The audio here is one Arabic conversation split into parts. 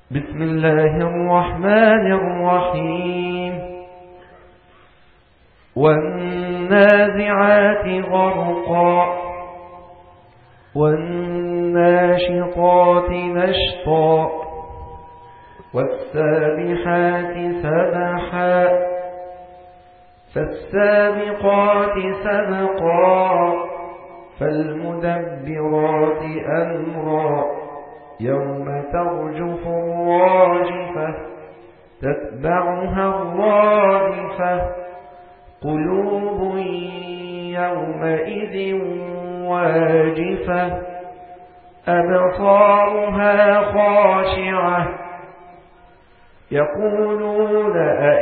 بسم الله الرحمن الرحيم والنازعات غرقا والناشطات نشطا والسابحات سبحا فالسابقات سبقا فالمدبرات أمرا يوم ترجف الراجفة تتبعها الرادفة قلوب يومئذ واجفة أبصارها خاشعة يقولون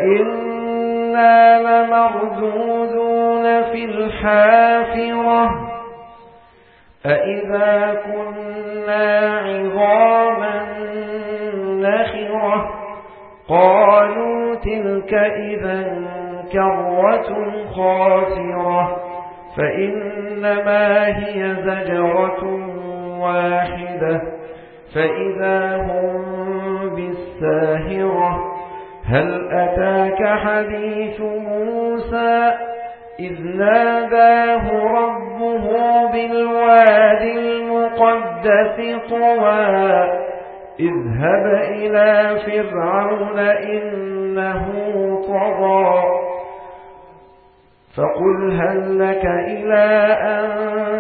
أئنا لمردودون في الحافرة أئذا كنا عظاما نخرة قالوا تلك إذا كرة خاسرة فإنما هي زجرة واحدة فإذا هم بالساهرة هل أتاك حديث موسى إذ ناداه ربه بالواد المقدس طوى اذهب إلى فرعون إنه طغى فقل هل لك إلى أن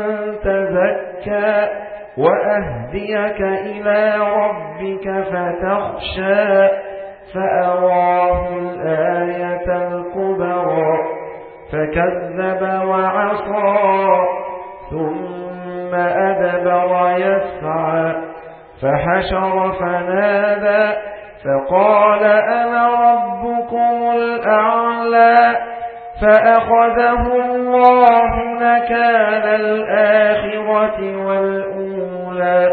تزكى وأهديك إلى ربك فتخشى فأراه الآية الكبرى فكذب وعصى ثم أدبر يسعى فحشر فنادى فقال أنا ربكم الأعلى فأخذه الله نكال الآخرة والأولى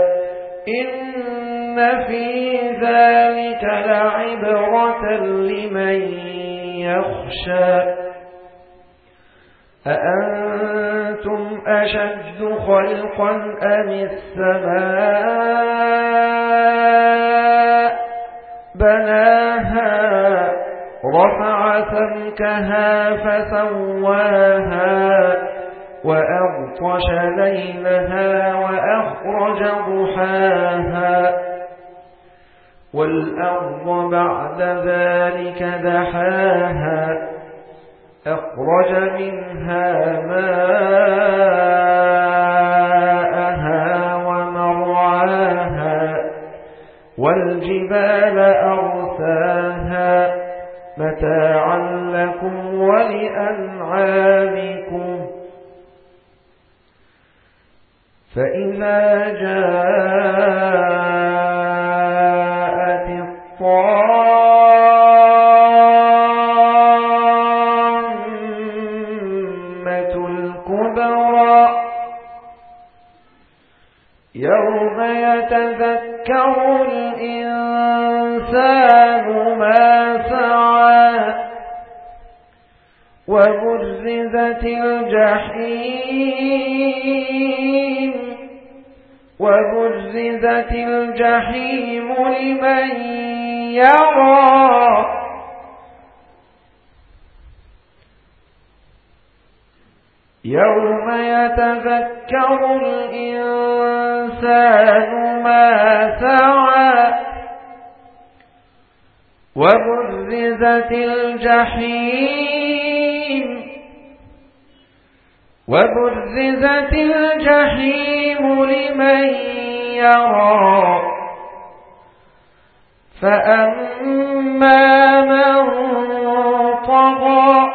إن في ذلك لعبرة لمن يخشى أأنتم أشد خلقا أم السماء بناها رفع سمكها فسواها وأغطش ليلها وأخرج ضحاها والأرض بعد ذلك دحاها أخرج منها ماءها ومرعاها والجبال أرساها متاعا لكم ولأنعامكم فإذا جاءت يوم يتذكر الإنسان ما سعى وبرزت الجحيم لمن يرى يوم يتذكر الإنسان ما سعى وبرزت الجحيم لمن يرى فأما من طغى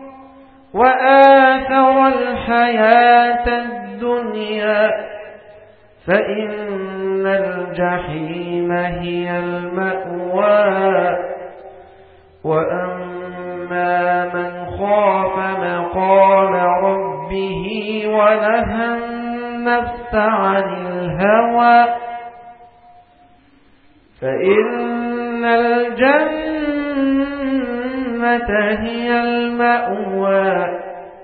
وآثر الحياة الدنيا فإن الجحيم هي المأوى وأما من خاف مقام ربه ونهى النفس عن الهوى فإن الجنة هي المأوى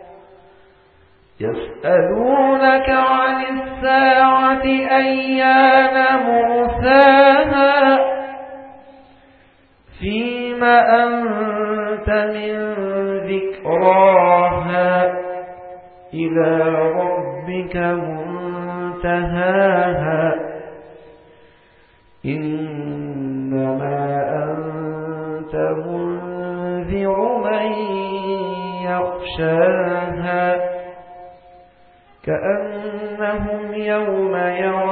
يسألونك عن الساعة أيان مرساها أنت من ذكراها إلى ربك منتهاها إنما أنت منذر من يخشاها كأنهم يوم